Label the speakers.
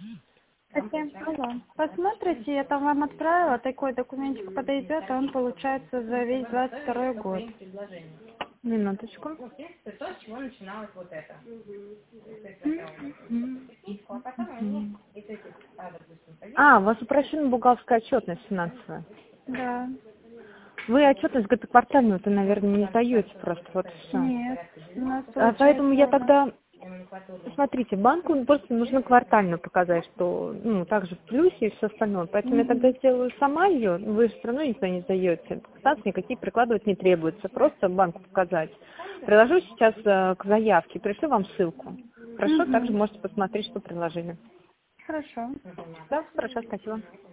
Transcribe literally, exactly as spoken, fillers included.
Speaker 1: Окей, алло. Посмотрите, я там вам отправила, такой документик подойдет, а он получается за весь двадцать второй год.
Speaker 2: Минуточку.
Speaker 3: То, с чего начиналось вот это.
Speaker 2: А, у вас упрощена бухгалтерская отчетность финансовая.
Speaker 1: Да.
Speaker 2: Вы отчетность квартальную-то, наверное, не сдаете просто, вот и все.
Speaker 1: Нет, у нас
Speaker 2: А поэтому я
Speaker 1: получается...
Speaker 2: тогда, смотрите, банку просто нужно квартально показать, что, ну, также в плюсе и все остальное. Поэтому я тогда
Speaker 1: Мгм.
Speaker 2: сделаю сама ее, вы все равно никто не сдаете. Ставки никакие прикладывать не требуется, просто банку показать. Приложу сейчас э, к заявке, пришлю вам ссылку. Хорошо, также
Speaker 1: Мгм.
Speaker 2: можете посмотреть, что предложили.
Speaker 1: Хорошо.
Speaker 2: Да, хорошо, спасибо.